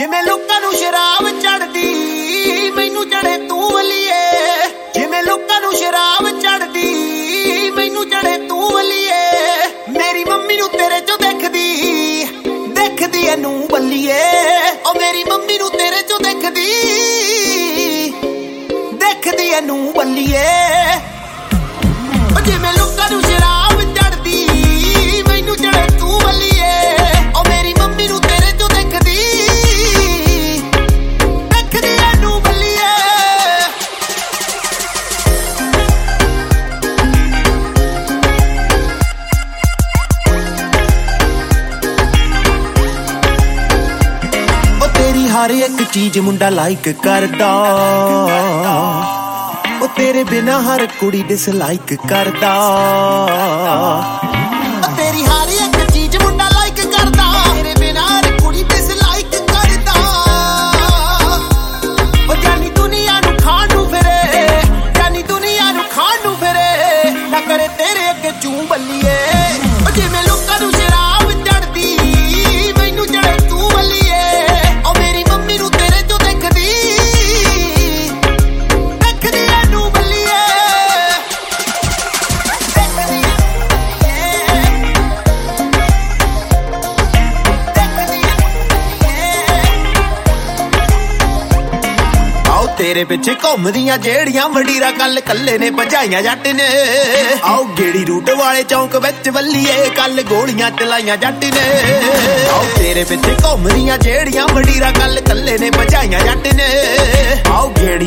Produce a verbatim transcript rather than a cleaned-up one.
ਜਿਵੇਂ ਲੋਕਾਂ ਨੂੰ ਸ਼ਰਾਬ ਚੜਦੀ ਮੈਨੂੰ ਚੜੇ ਤੂੰ ਵਲੀਏ, ਜਿਵੇਂ ਲੋਕਾਂ ਨੂੰ ਸ਼ਰਾਬ ਚੜਦੀ ਮੈਨੂੰ ਚੜੇ ਤੂੰ ਵਲੀਏ। ਮੇਰੀ ਮੰਮੀ ਨੂੰ ਤੇਰੇ ਚੋਂ ਦੇਖਦੀ ਦੇਖਦੀ ਇਹਨੂੰ ਬੱਲੀਏ, ਓ ਮੇਰੀ ਮੰਮੀ ਨੂੰ ਤੇਰੇ ਚੋਂ ਦੇਖਦੀ ਦੇਖਦੀ ਇਹਨੂੰ ਬੱਲੀਏ। ਓ ਜਿਵੇਂ ਲੋਕਾਂ ਨੂੰ ਸ਼ਰਾਬ ਚੜਦੀ ਮੈਨੂੰ ਚੜੇ ਤੂੰ ਵਲੀਏ, ਓ ਮੇਰੀ ਮੰਮੀ ਨੂੰ ਤੇਰੇ ਚੋਂ ਦੇਖਦੀ ਦੇਖਦੀ ਇਹਨੂੰ ਬੱਲੀਏ। ਓ ਤੇਰੀ ਹਰ ਇੱਕ ਚੀਜ਼ ਮੁੰਡਾ ਲਾਈਕ ਕਰਦਾ, ਓ ਤੇਰੇ ਬਿਨਾ ਹਰ ਕੁੜੀ ਡਿਸਲਾਈਕ ਕਰਦਾ। ਓ ਤੇਰੀ ਹਰ ਇੱਕ ਚੀਜ਼ ਮੁੰਡਾ ਲਾਈਕ ਕਰਦਾ, ਤੇਰੇ ਬਿਨਾ ਹਰ ਕੁੜੀ ਡਿਸਲਾਈਕ ਕਰਦਾ। ਓ ਜਾਨੀ ਦੁਨੀਆ ਨੂੰ ਖਾਣ ਨੂੰ ਫਿਰੇ, ਜਾਨੀ ਦੁਨੀਆ ਨੂੰ ਖਾਣ ਨੂੰ ਫਿਰੇ, ਨਾ ਕਰੇ ਤੇਰੇ ਅੱਗੇ ਚੂੰ ਬੱਲੀਏ। ਓ ਜਿਵੇਂ ਲੋਕਾਂ ਨੂੰ ਸ਼ਰਾਬ ਚੜਦੀ ਮੈਨੂੰ ਚੜੇ ਤੂੰ ਬੱਲੀਏ, ਓ ਮੇਰੀ ਮੰਮੀ ਨੂੰ ਤੇਰੇ ਚੋਂ ਦੇਖਦੀ ਤੇਰੇ ਪਿੱਛੇ ਘੁੰਮਦੀਆਂ ਜਿਹੜੀਆਂ ਮੰਡੀਰਾ ਕੱਲ ਕੱਲੇ ਨੇ ਭਜਾਈਆਂ ਜੱਟ ਨੇ। ਆਓ ਗੇੜੀ ਰੂਟ ਵਾਲੇ ਚੌਂਕ ਵਿੱਚ ਵੱਲੀਏ ਕੱਲ ਗੋਲੀਆਂ ਚਲਾਈਆਂ ਜੱਟ ਨੇ। ਆਓ ਤੇਰੇ ਪਿੱਛੇ ਘੁੰਮਦੀਆਂ ਜਿਹੜੀਆਂ ਮੰਡੀਰਾ ਕੱਲ ਕੱਲੇ ਨੇ ਭਜਾਈਆਂ ਜੱਟ ਨੇ। ਆਓ ਗੇੜੀ